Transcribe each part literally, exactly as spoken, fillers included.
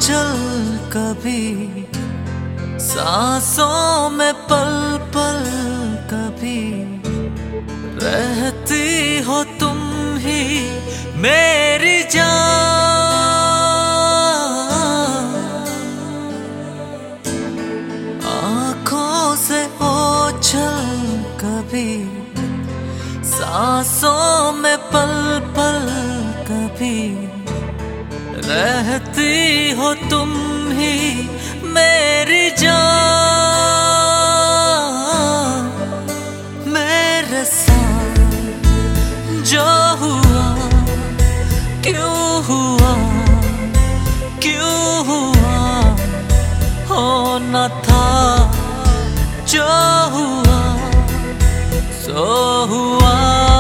चल कभी सांसों में पल पल कभी रहती हो तुम ही मेरी जान। आँखों से ओझल कभी सांसों में पल पल कभी रहती हो तुम ही मेरी जान। मेरे साथ जो हुआ क्यों हुआ क्यों हुआ होना था जो हुआ सो हुआ।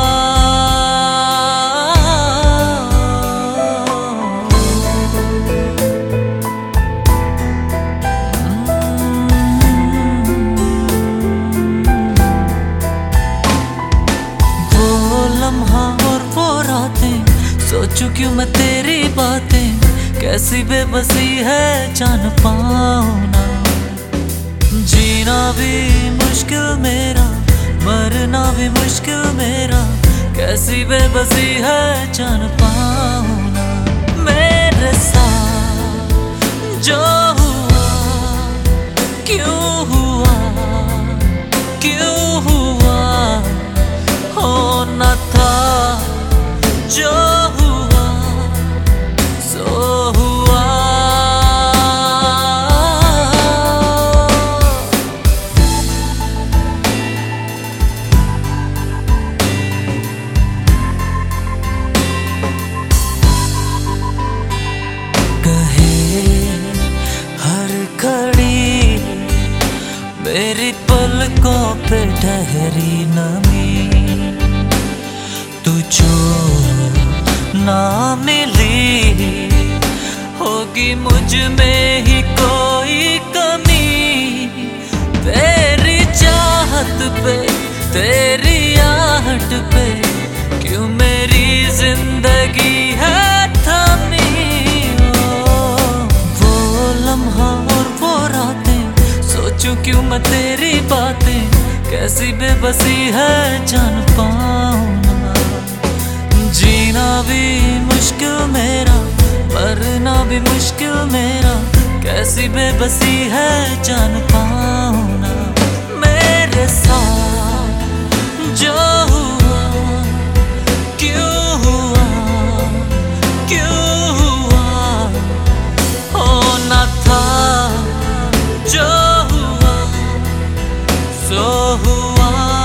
सोचूं क्यों मैं तेरी बातें, कैसी बेबसी है जान पाऊं ना। जीना भी मुश्किल मेरा, मरना भी मुश्किल मेरा, कैसी बेबसी है जान पाऊं ना। मेरे साथ जो हुआ क्यों हुआ क्यों हुआ होना था जो मेरी पलकों पे ठहरी नमी, तू जो ना मिली होगी मुझ में ही कोई कमी। तेरी चाहत पे तेरी आहट पे क्यों मेरी जिंदगी है थमी। वो लम्हा और वो रातें सोचूं क्यों मैं तेरी बातें, कैसी बेबसी है जान पाऊं ना। जीना भी मुश्किल मेरा, मरना भी मुश्किल मेरा, कैसी बेबसी है जान पाऊं ना। मेरे साथ जो हुआ क्यों हुआ क्यों हुआ होना था जो सो हुआ।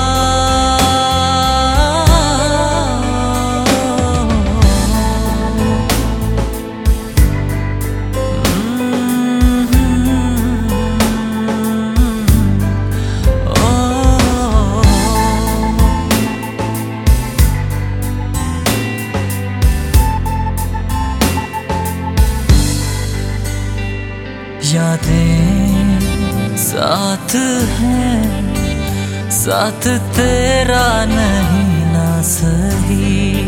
यादें साथ हैं, साथ तेरा नहीं ना सही।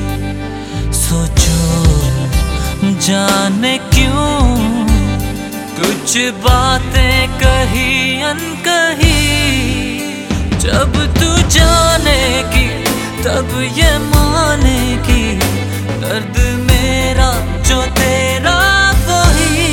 सोचो जाने क्यों कुछ बातें कही अनकही। जब तू जानेगी तब ये मानेगी, दर्द मेरा जो तेरा वही।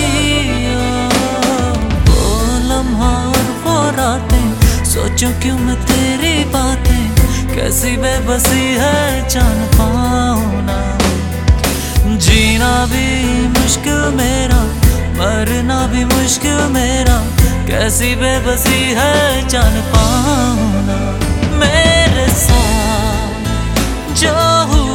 वो लम्हा और वो रातें सोचूं क्यों मैं तेरी बातें, कैसी बेबसी है जान पाऊं ना। जीना भी मुश्किल मेरा, मरना भी मुश्किल मेरा, कैसी बेबसी है जान पाऊं ना। मेरे साथ जो हुआ